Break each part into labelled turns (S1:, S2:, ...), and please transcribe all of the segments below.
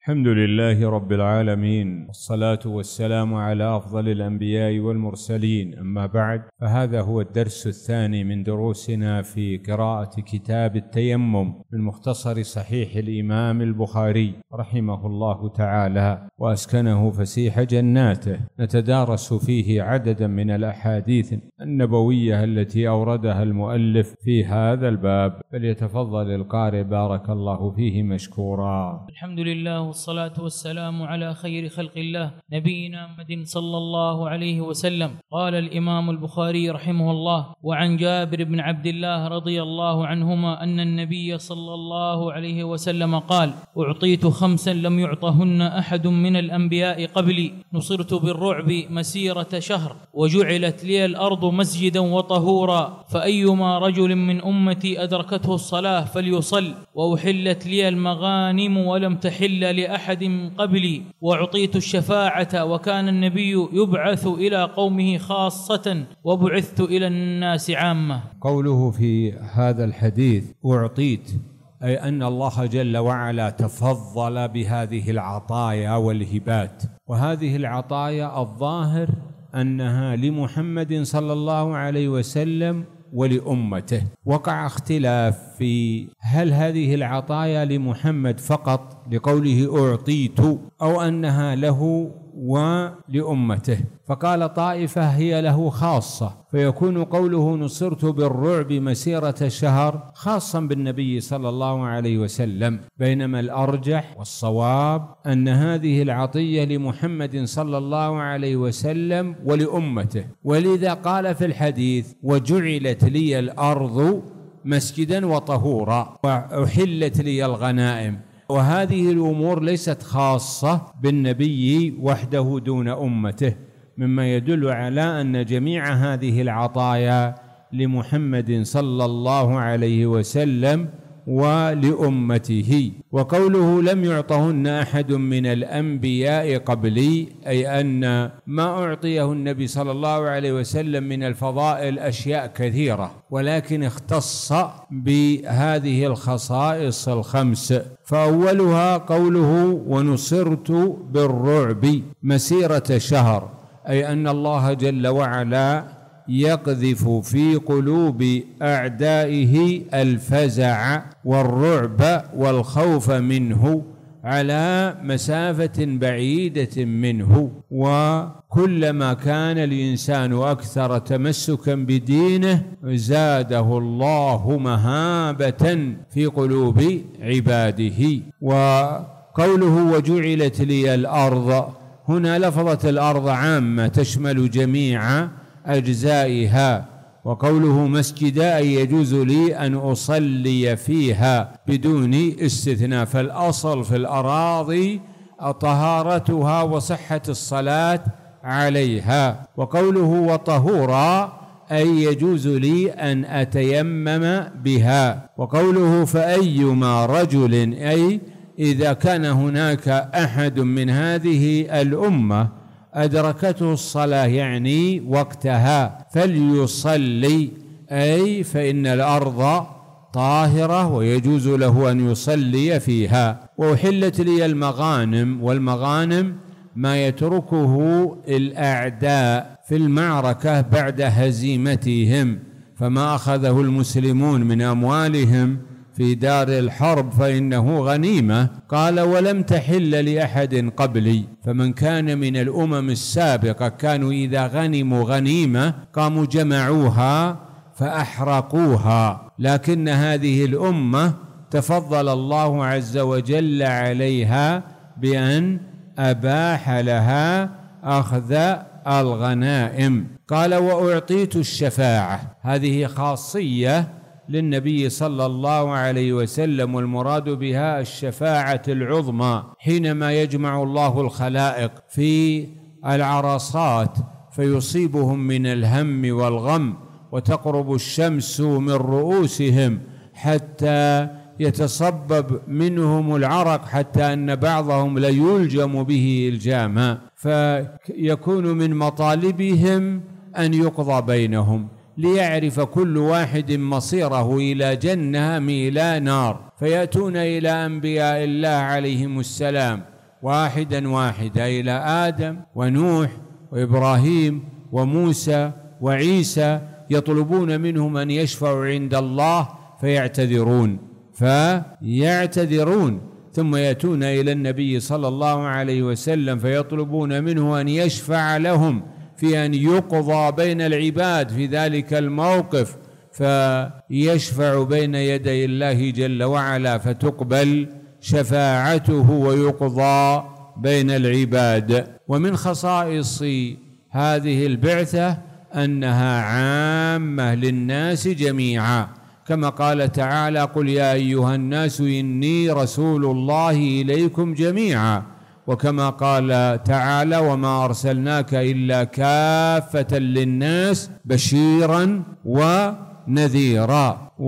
S1: الحمد لله رب العالمين، والصلاة والسلام على أفضل الأنبياء والمرسلين، أما بعد، فهذا هو الدرس الثاني من دروسنا في قراءة كتاب التيمم من مختصر صحيح الإمام البخاري رحمه الله تعالى وأسكنه فسيح جناته. نتدارس فيه عددا من الأحاديث النبوية التي أوردها المؤلف في هذا الباب، فليتفضل القارئ بارك الله فيه مشكورا.
S2: الحمد لله والصلاة والسلام على خير خلق الله نبينا محمد صلى الله عليه وسلم. قال الإمام البخاري رحمه الله: وعن جابر بن عبد الله رضي الله عنهما أن النبي صلى الله عليه وسلم قال: أعطيت 5 لم يعطهن أحد من الأنبياء قبلي، نصرت بالرعب مسيرة شهر، وجعلت لي الأرض مسجدا وطهورا، فأيما رجل من أمتي أدركته الصلاة فليصل، وأحلت لي المغانم ولم تحل لأحد من قبلي، وأعطيت الشفاعة، وكان النبي يبعث إلى قومه خاصة وبعثت إلى الناس عامة.
S1: قوله في هذا الحديث أعطيت، أي أن الله جل وعلا تفضل بهذه العطايا والهبات، وهذه العطايا الظاهر أنها لمحمد صلى الله عليه وسلم ولأمته. وقع اختلاف في هل هذه العطايا لمحمد فقط لقوله أعطيت، أو أنها له ولأمته، فقال طائفة هي له خاصة، فيكون قوله نصرت بالرعب مسيرة شهر خاصا بالنبي صلى الله عليه وسلم، بينما الأرجح والصواب أن هذه العطية لمحمد صلى الله عليه وسلم ولأمته. ولذا قال في الحديث: وجعلت لي الأرض مسجدا وطهورا، وأحلت لي الغنائم. وهذه الأمور ليست خاصة بالنبي وحده دون أمته، مما يدل على أن جميع هذه العطايا لمحمد صلى الله عليه وسلم ولأمته. وقوله لم يعطهن أحد من الأنبياء قبلي، أي أن ما أعطيه النبي صلى الله عليه وسلم من الفضائل أشياء كثيرة، ولكن اختص بهذه الخصائص ال5. فأولها قوله ونصرت بالرعب مسيرة شهر، أي أن الله جل وعلا يقذف في قلوب أعدائه الفزع والرعب والخوف منه على مسافة بعيدة منه، وكلما كان الإنسان أكثر تمسكا بدينه زاده الله مهابة في قلوب عباده. وقوله وجعلت لي الأرض، هنا لفظة الأرض عامة تشمل جميع أجزائها، وقوله مسجدا أي يجوز لي أن أصلي فيها بدون استثناء، فالأصل في الأراضي طهارتها وصحة الصلاة عليها. وقوله وطهورا أي يجوز لي أن أتيمم بها. وقوله فأيما رجل، أي إذا كان هناك أحد من هذه الأمة أدركته الصلاة يعني وقتها فليصلي، أي فإن الأرض طاهرة ويجوز له أن يصلي فيها. وأحلت لي المغانم، والمغانم ما يتركه الأعداء في المعركة بعد هزيمتهم، فما أخذه المسلمون من أموالهم في دار الحرب فإنه غنيمة. قال ولم تحل لأحد قبلي، فمن كان من الأمم السابقة كانوا إذا غنموا غنيمة قاموا جمعوها فأحرقوها، لكن هذه الأمة تفضل الله عز وجل عليها بأن أباح لها أخذ الغنائم. قال وأعطيت الشفاعة، هذه خاصية للنبي صلى الله عليه وسلم، والمراد بها الشفاعة العظمى، حينما يجمع الله الخلائق في العرصات فيصيبهم من الهم والغم، وتقرب الشمس من رؤوسهم حتى يتصبب منهم العرق، حتى أن بعضهم ليلجم به الجاما، فيكون من مطالبهم أن يقضى بينهم ليعرف كل واحد مصيره إلى جنة أم إلى نار، فيأتون إلى أنبياء الله عليهم السلام واحدا واحدا إلى آدم ونوح وإبراهيم وموسى وعيسى، يطلبون منهم أن يشفعوا عند الله فيعتذرون، ثم يأتون إلى النبي صلى الله عليه وسلم فيطلبون منه أن يشفع لهم في أن يقضى بين العباد في ذلك الموقف، فيشفع بين يدي الله جل وعلا فتقبل شفاعته ويقضى بين العباد. ومن خصائص هذه البعثة أنها عامة للناس جميعا، كما قال تعالى: قل يا أيها الناس إني رسول الله إليكم جميعا، وكما قال تعالى: وما أرسلناك إلا كافة للناس بشيرا ونذيرا.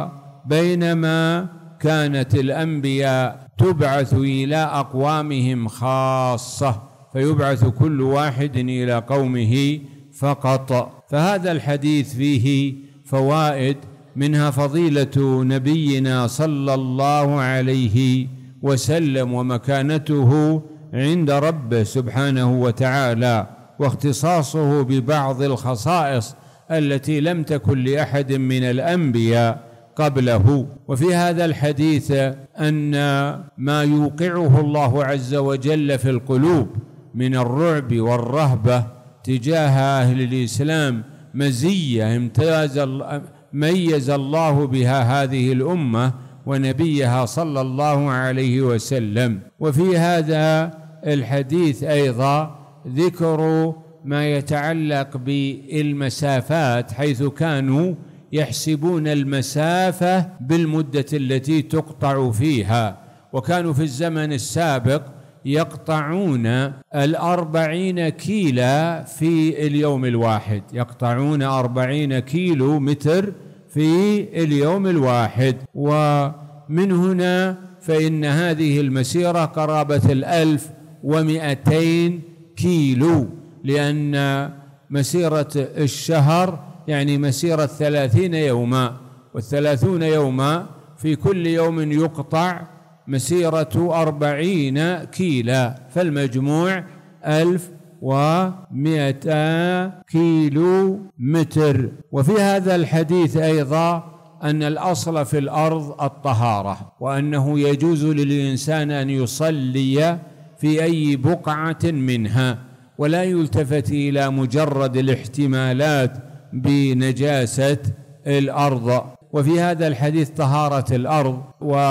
S1: وبينما كانت الأنبياء تبعث إلى أقوامهم خاصة، فيبعث كل واحد إلى قومه فقط. فهذا الحديث فيه فوائد، منها فضيلة نبينا صلى الله عليه وسلم ومكانته عند ربه سبحانه وتعالى، واختصاصه ببعض الخصائص التي لم تكن لأحد من الأنبياء قبله. وفي هذا الحديث أن ما يوقعه الله عز وجل في القلوب من الرعب والرهبة تجاه أهل الإسلام مزية ميز الله بها هذه الأمة ونبيها صلى الله عليه وسلم. وفي هذا الحديث أيضا ذكر ما يتعلق بالمسافات، حيث كانوا يحسبون المسافة بالمدة التي تقطع فيها، وكانوا في الزمن السابق يقطعون 40 كيلو في اليوم الواحد، يقطعون 40 كيلو متر في اليوم الواحد. ومن هنا فإن هذه المسيرة قرابة 1200 كيلو، لأن مسيرة الشهر يعني مسيرة 30 يوما، وال30 يوما في كل يوم يقطع مسيرة 40 كيلو، فالمجموع 1200 كيلو متر. وفي هذا الحديث أيضا أن الأصل في الأرض الطهارة، وأنه يجوز للإنسان أن يصلي في أي بقعة منها، ولا يلتفت إلى مجرد الاحتمالات بنجاسة الأرض. وفي هذا الحديث طهارة الأرض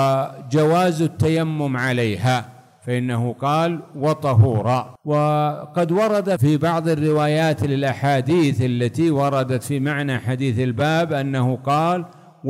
S1: وجواز التيمم عليها، فإنه قال: وطهورا. وقد ورد في بعض الروايات للأحاديث التي وردت في معنى حديث الباب أنه قال: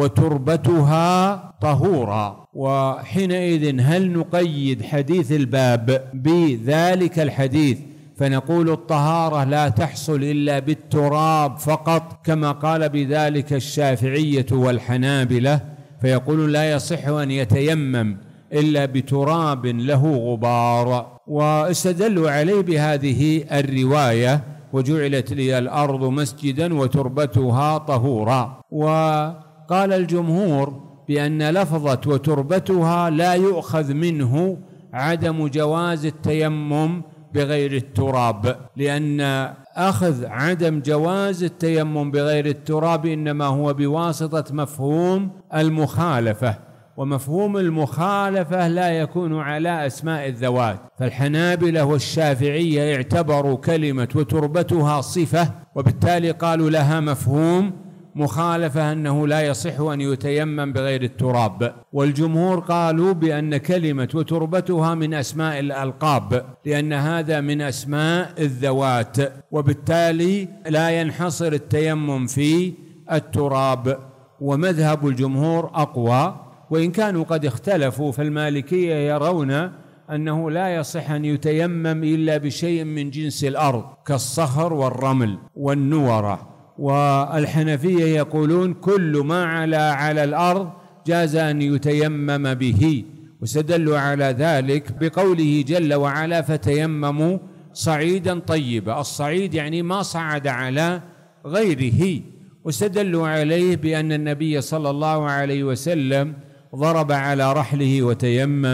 S1: وتربتها طهورا. وحينئذ هل نقيد حديث الباب بذلك الحديث فنقول الطهارة لا تحصل إلا بالتراب فقط، كما قال بذلك الشافعية والحنابلة، فيقول لا يصح أن يتيمم إلا بتراب له غبار؟ واستدلوا عليه بهذه الرواية: وجعلت لي الأرض مسجدا وتربتها طهورا. وقال الجمهور بأن لفظة وتربتها لا يؤخذ منه عدم جواز التيمم بغير التراب، لأن أخذ عدم جواز التيمم بغير التراب إنما هو بواسطة مفهوم المخالفة، ومفهوم المخالفة لا يكون على أسماء الذوات. فالحنابلة والشافعية اعتبروا كلمة وتربتها صفة، وبالتالي قالوا لها مفهوم مخالفة أنه لا يصح أن يتيمم بغير التراب. والجمهور قالوا بأن كلمة وتربتها من أسماء الألقاب، لأن هذا من أسماء الذوات، وبالتالي لا ينحصر التيمم في التراب. ومذهب الجمهور أقوى، وإن كانوا قد اختلفوا، فالمالكية يرون أنه لا يصح أن يتيمم إلا بشيء من جنس الأرض كالصخر والرمل والنورة، والحنفية يقولون كل ما على الأرض جاز أن يتيمم به، واستدلوا على ذلك بقوله جل وعلا: فتيمموا صعيدا طيبا. الصعيد يعني ما صعد على غيره، واستدلوا عليه بأن النبي صلى الله عليه وسلم ضرب على رحله وتيمم،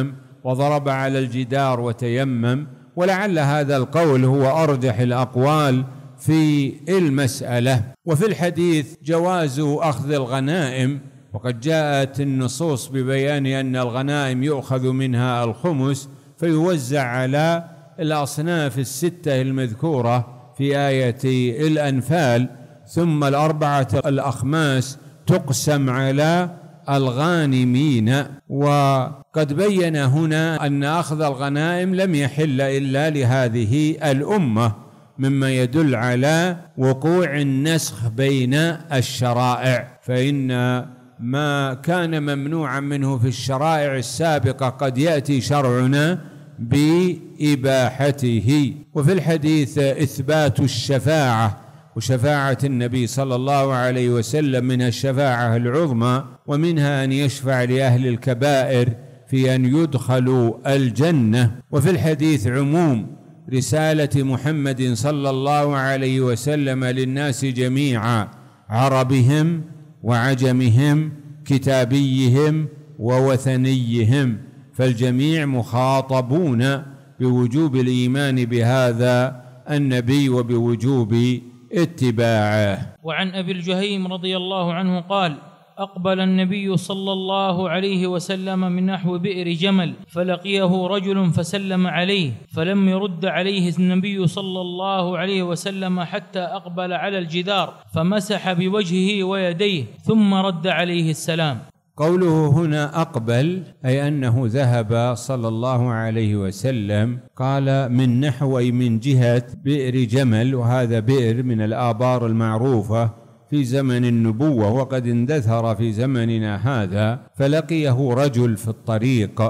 S1: وضرب على الجدار وتيمم، ولعل هذا القول هو أرجح الأقوال في المسألة. وفي الحديث جواز أخذ الغنائم، وقد جاءت النصوص ببيان أن الغنائم يؤخذ منها الخمس فيوزع على الأصناف الستة المذكورة في آية الأنفال، ثم الأربعة الأخماس تقسم على الغانمين. وقد بين هنا أن أخذ الغنائم لم يحل إلا لهذه الأمة، مما يدل على وقوع النسخ بين الشرائع، فإن ما كان ممنوعا منه في الشرائع السابقة قد يأتي شرعنا بإباحته. وفي الحديث إثبات الشفاعة، وشفاعة النبي صلى الله عليه وسلم من الشفاعة العظمى، ومنها أن يشفع لأهل الكبائر في أن يدخلوا الجنة. وفي الحديث عموم رسالة محمد صلى الله عليه وسلم للناس جميعا، عربهم وعجمهم، كتابيهم ووثنيهم، فالجميع مخاطبون بوجوب الإيمان بهذا النبي وبوجوب اتباعه.
S2: وعن أبي الجهيم رضي الله عنه قال: أقبل النبي صلى الله عليه وسلم من نحو بئر جمل، فلقيه رجل فسلم عليه، فلم يرد عليه النبي صلى الله عليه وسلم حتى أقبل على الجدار فمسح بوجهه ويديه ثم رد عليه السلام.
S1: قوله هنا أقبل أي أنه ذهب صلى الله عليه وسلم، قال من نحو أي من جهة بئر جمل، وهذا بئر من الآبار المعروفة في زمن النبوة وقد اندثر في زمننا هذا. فلقيه رجل في الطريق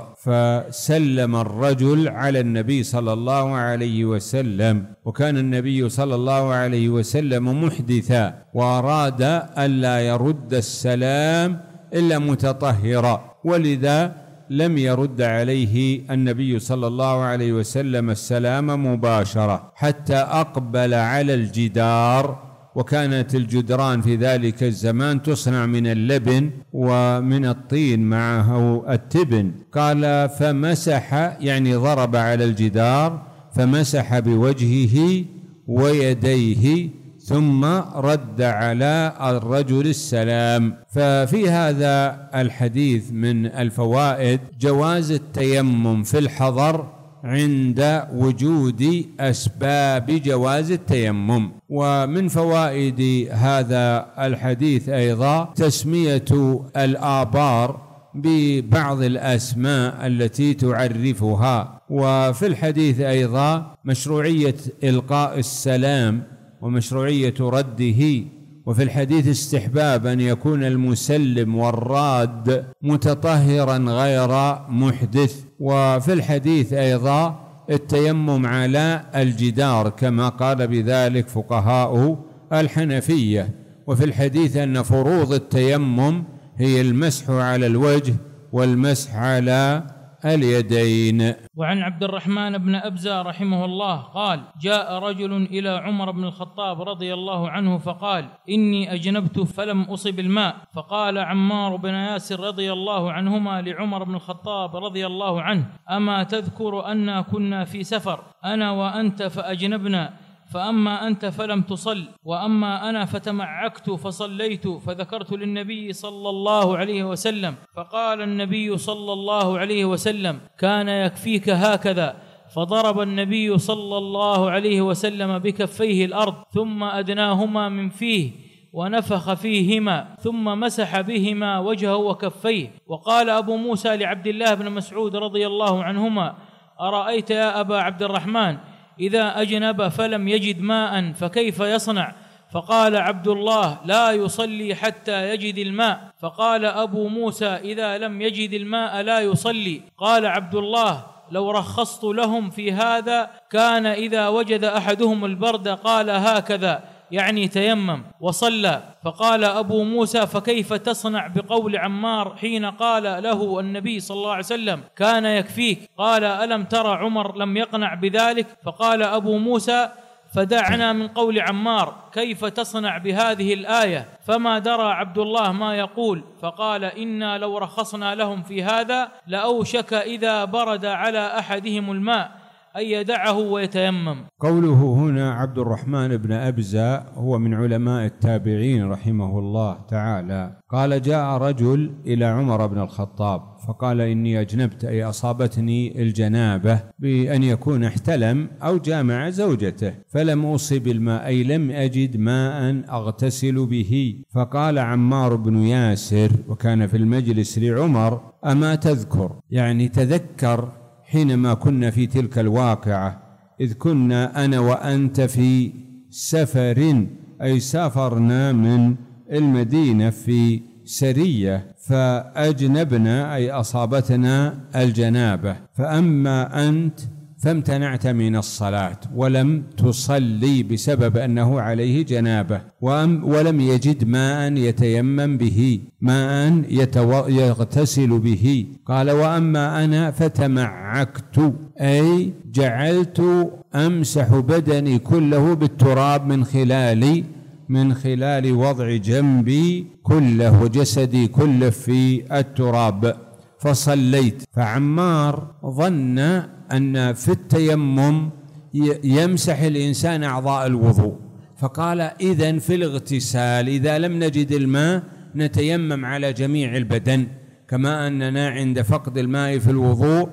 S1: فسلم الرجل على النبي صلى الله عليه وسلم، وكان النبي صلى الله عليه وسلم محدثا وأراد ألا يرد السلام إلا متطهرا، ولذا لم يرد عليه النبي صلى الله عليه وسلم السلام مباشرة حتى أقبل على الجدار. وكانت الجدران في ذلك الزمان تصنع من اللبن ومن الطين معه التبن. قال فمسح يعني ضرب على الجدار، فمسح بوجهه ويديه ثم رد على الرجل السلام. ففي هذا الحديث من الفوائد جواز التيمم في الحضر عند وجود أسباب جواز التيمم. ومن فوائد هذا الحديث أيضا تسمية الآبار ببعض الأسماء التي تعرفها. وفي الحديث أيضا مشروعية إلقاء السلام ومشروعية رده. وفي الحديث استحباب أن يكون المسلم والراد متطهرا غير محدث. وفي الحديث أيضا التيمم على الجدار كما قال بذلك فقهاء الحنفية. وفي الحديث أن فروض التيمم هي المسح على الوجه والمسح على اليدين.
S2: وعن عبد الرحمن بن أبزة رحمه الله قال: جاء رجل إلى عمر بن الخطاب رضي الله عنه فقال: إني أجنبت فلم أصب الماء. فقال عمار بن ياسر رضي الله عنهما لعمر بن الخطاب رضي الله عنه: أما تذكر أنا كنا في سفر أنا وأنت فأجنبنا، فأما أنت فلم تصل، وأما أنا فتمعكت فصليت، فذكرت للنبي صلى الله عليه وسلم، فقال النبي صلى الله عليه وسلم: كان يكفيك هكذا. فضرب النبي صلى الله عليه وسلم بكفيه الأرض ثم أدناهما من فيه ونفخ فيهما ثم مسح بهما وجهه وكفيه. وقال أبو موسى لعبد الله بن مسعود رضي الله عنهما: أرأيت يا أبا عبد الرحمن إذا أجنب فلم يجد ماء فكيف يصنع؟ فقال عبد الله: لا يصلي حتى يجد الماء. فقال أبو موسى: إذا لم يجد الماء لا يصلي. قال عبد الله: لو رخصت لهم في هذا كان إذا وجد أحدهم البرد قال هكذا، يعني تيمم وصلى. فقال أبو موسى: فكيف تصنع بقول عمار حين قال له النبي صلى الله عليه وسلم: كان يكفيك؟ قال: ألم ترى عمر لم يقنع بذلك؟ فقال أبو موسى: فدعنا من قول عمار كيف تصنع بهذه الآية، فما درى عبد الله ما يقول، فقال إنا لو رخصنا لهم في هذا لأوشك إذا برد على أحدهم الماء أن يدعه ويتيمم.
S1: قوله هنا عبد الرحمن بن أبزة هو من علماء التابعين رحمه الله تعالى، قال جاء رجل إلى عمر بن الخطاب فقال إني أجنبت، أي أصابتني الجنابة بأن يكون احتلم أو جامع زوجته، فلم أصب الماء، أي لم أجد ماء أغتسل به. فقال عمار بن ياسر وكان في المجلس لعمر أما تذكر، يعني تذكر حينما كنا في تلك الواقعة إذ كنا أنا وأنت في سفر، أي سافرنا من المدينة في سرية فأجنبنا، أي أصابتنا الجنابة، فأما أنت فامتنعت من الصلاة ولم تصلي بسبب أنه عليه جنابة ولم يجد ماء يتيمم به، ماء يغتسل به. قال وأما أنا فتمعكت، أي جعلت أمسح بدني كله بالتراب من خلال وضع جنبي كله وجسدي كله في التراب فصليت. فعمار ظن أن في التيمم يمسح الإنسان أعضاء الوضوء، فقال إذن في الاغتسال إذا لم نجد الماء نتيمم على جميع البدن، كما أننا عند فقد الماء في الوضوء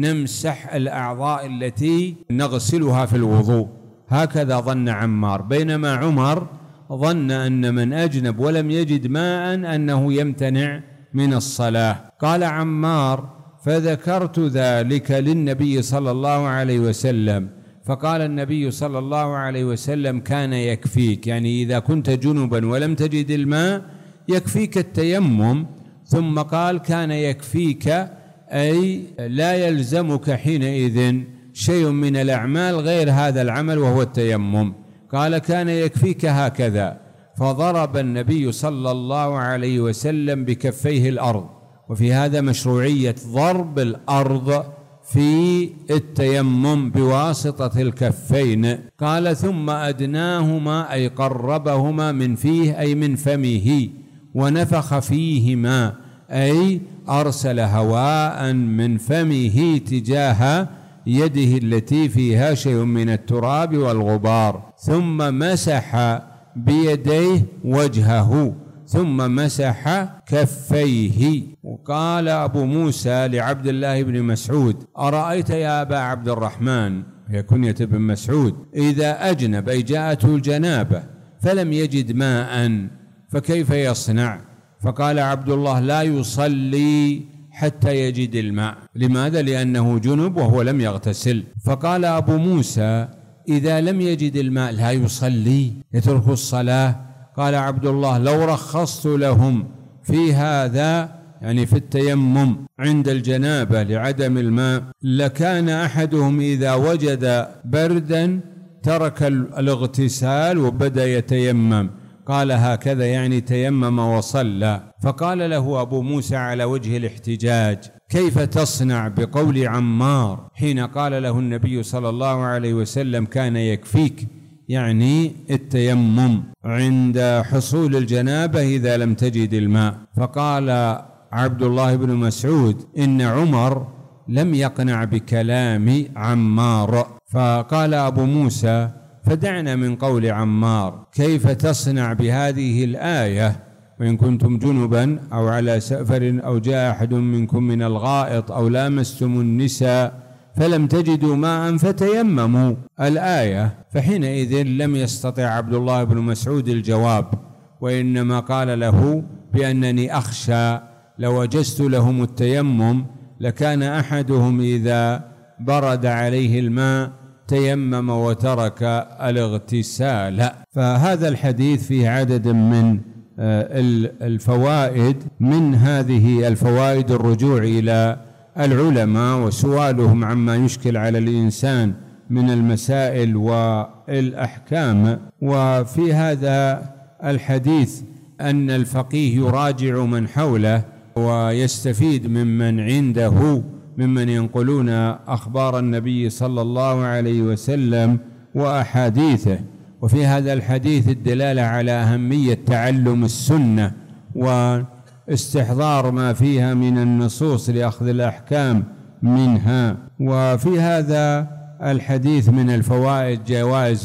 S1: نمسح الأعضاء التي نغسلها في الوضوء. هكذا ظن عمار، بينما عمر ظن أن من أجنب ولم يجد ماء أنه يمتنع من الصلاة. قال عمار فذكرت ذلك للنبي صلى الله عليه وسلم، فقال النبي صلى الله عليه وسلم كان يكفيك، يعني إذا كنت جنبا ولم تجد الماء يكفيك التيمم. ثم قال كان يكفيك، أي لا يلزمك حينئذ شيء من الأعمال غير هذا العمل وهو التيمم. قال كان يكفيك هكذا، فضرب النبي صلى الله عليه وسلم بكفيه الأرض، وفي هذا مشروعية ضرب الأرض في التيمم بواسطة الكفين. قال ثم أدناهما، أي قربهما من فيه أي من فمه، ونفخ فيهما، أي أرسل هواء من فمه تجاه يده التي فيها شيء من التراب والغبار، ثم مسح بيديه وجهه، ثم مسح كفيه. وقال أبو موسى لعبد الله بن مسعود أرأيت يا أبا عبد الرحمن، هي كنية ابن مسعود، إذا أجنب أي جاءته الجنابة فلم يجد ماء فكيف يصنع؟ فقال عبد الله لا يصلي حتى يجد الماء. لماذا؟ لأنه جنب وهو لم يغتسل. فقال أبو موسى إذا لم يجد الماء لا يصلي، يترك الصلاة. قال عبد الله لو رخصت لهم في هذا، يعني في التيمم عند الجنابة لعدم الماء، لكان أحدهم إذا وجد بردا ترك الاغتسال وبدأ يتيمم. قال هكذا يعني تيمم وصلى. فقال له أبو موسى على وجه الاحتجاج كيف تصنع بقول عمار حين قال له النبي صلى الله عليه وسلم كان يكفيك، يعني التيمم عند حصول الجنابة إذا لم تجد الماء. فقال عبد الله بن مسعود إن عمر لم يقنع بكلام عمار. فقال أبو موسى فدعنا من قول عمار، كيف تصنع بهذه الآية وإن كنتم جنبا أو على سفر أو جاء أحد منكم من الغائط أو لامستم النساء فلم تجدوا ماء فتيمموا الآية. فحينئذ لم يستطع عبد الله بن مسعود الجواب، وإنما قال له بأنني أخشى لو وجزت لهم التيمم لكان أحدهم إذا برد عليه الماء تيمم وترك الاغتسال. فهذا الحديث فيه عدد من الفوائد، من هذه الفوائد الرجوع إلى العلماء وسؤالهم عما يشكل على الإنسان من المسائل والأحكام. وفي هذا الحديث أن الفقيه يراجع من حوله ويستفيد ممن عنده ممن ينقلون أخبار النبي صلى الله عليه وسلم وأحاديثه. وفي هذا الحديث الدلالة على أهمية تعلم السنة واستحضار ما فيها من النصوص لأخذ الأحكام منها. وفي هذا الحديث من الفوائد جواز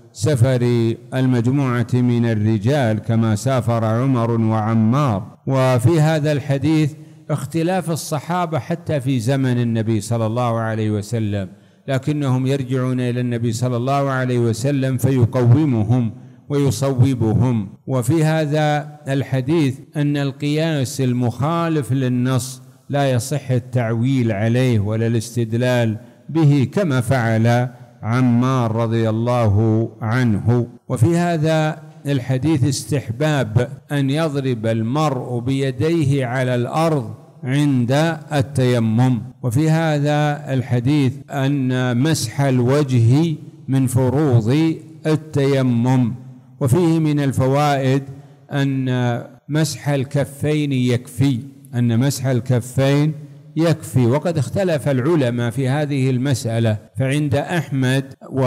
S1: سفر المجموعة من الرجال كما سافر عمر وعمار. وفي هذا الحديث اختلاف الصحابة حتى في زمن النبي صلى الله عليه وسلم، لكنهم يرجعون إلى النبي صلى الله عليه وسلم فيقومهم ويصوبهم. وفي هذا الحديث أن القياس المخالف للنص لا يصح التعويل عليه ولا الاستدلال به كما فعل عمار رضي الله عنه. وفي هذا الحديث استحباب أن يضرب المرء بيديه على الأرض عند التيمم. وفي هذا الحديث أن مسح الوجه من فروض التيمم. وفيه من الفوائد أن مسح الكفين يكفي، أن مسح الكفين يكفي. وقد اختلف العلماء في هذه المسألة، فعند أحمد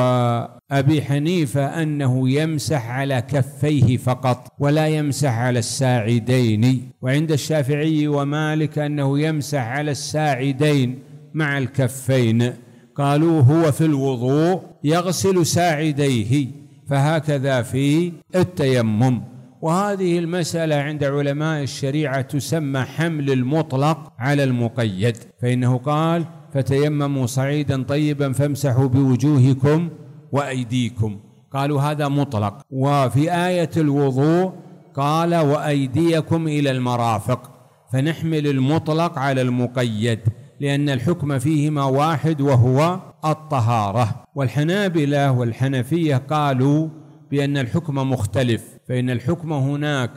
S1: وأبي حنيفة أنه يمسح على كفيه فقط ولا يمسح على الساعدين، وعند الشافعي ومالك أنه يمسح على الساعدين مع الكفين. قالوا هو في الوضوء يغسل ساعديه، فهكذا في التيمم. وهذه المسألة عند علماء الشريعة تسمى حمل المطلق على المقيد، فإنه قال فتيمموا صعيدا طيبا فامسحوا بوجوهكم وأيديكم، قالوا هذا مطلق. وفي آية الوضوء قال وأيديكم إلى المرافق، فنحمل المطلق على المقيد لأن الحكم فيهما واحد وهو الطهارة. والحنابلة والحنفية قالوا بأن الحكم مختلف، فإن الحكم هناك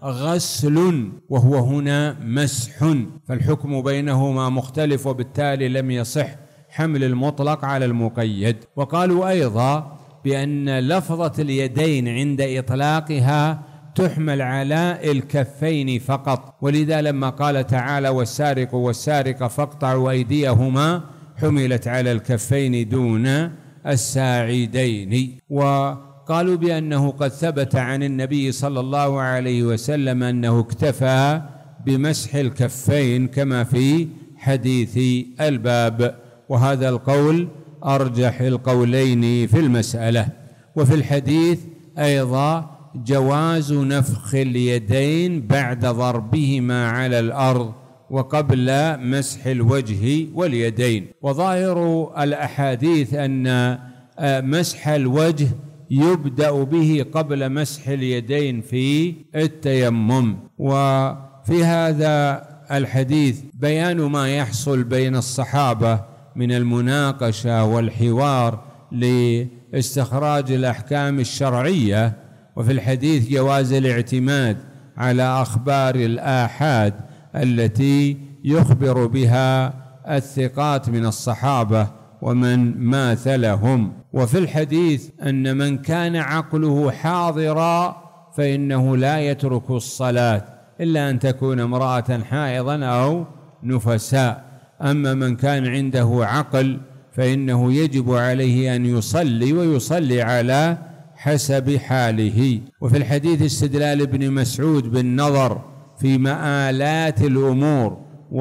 S1: غسل وهو هنا مسح، فالحكم بينهما مختلف، وبالتالي لم يصح حمل المطلق على المقيد. وقالوا أيضا بأن لفظة اليدين عند إطلاقها تحمل على الكفين فقط، ولذا لما قال تعالى والسارق والسارقة فاقطعوا أيديهما حملت على الكفين دون الساعدين. وقالوا بأنه قد ثبت عن النبي صلى الله عليه وسلم أنه اكتفى بمسح الكفين كما في حديث الباب، وهذا القول أرجح القولين في المسألة. وفي الحديث أيضا جواز نفخ اليدين بعد ضربهما على الأرض وقبل مسح الوجه واليدين. وظاهر الأحاديث أن مسح الوجه يبدأ به قبل مسح اليدين في التيمم. وفي هذا الحديث بيان ما يحصل بين الصحابة من المناقشة والحوار لاستخراج الأحكام الشرعية. وفي الحديث جواز الاعتماد على أخبار الآحاد التي يخبر بها الثقات من الصحابة ومن ماثلهم. وفي الحديث أن من كان عقله حاضرا فإنه لا يترك الصلاة إلا أن تكون امرأة حائضا أو نفساء. أما من كان عنده عقل فإنه يجب عليه أن يصلي، ويصلي على حسب حاله. وفي الحديث استدلال ابن مسعود بالنظر في مآلات الأمور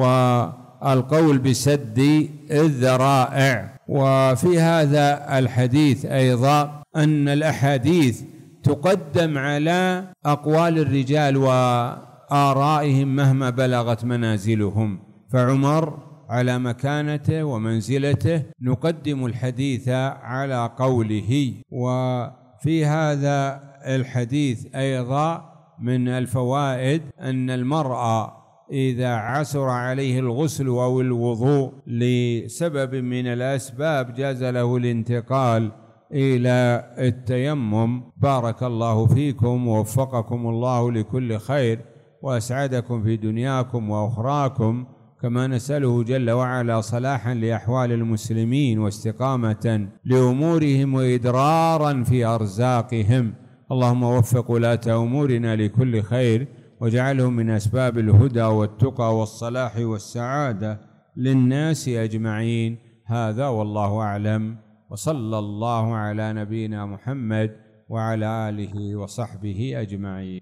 S1: والقول بسد الذرائع. وفي هذا الحديث أيضا أن الأحاديث تقدم على أقوال الرجال وآرائهم مهما بلغت منازلهم، فعمر على مكانته ومنزلته نقدم الحديث على قوله. وفي هذا الحديث أيضا من الفوائد أن المرأة إذا عسر عليه الغسل أو الوضوء لسبب من الأسباب جاز له الانتقال إلى التيمم. بارك الله فيكم ووفقكم الله لكل خير وأسعدكم في دنياكم وأخراكم، كما نسأله جل وعلا صلاحا لأحوال المسلمين واستقامة لأمورهم وإدرارا في أرزاقهم. اللهم وفق ولاة أمورنا لكل خير واجعلهم من أسباب الهدى والتقى والصلاح والسعادة للناس أجمعين. هذا والله أعلم. وصلى الله على نبينا محمد وعلى آله وصحبه أجمعين.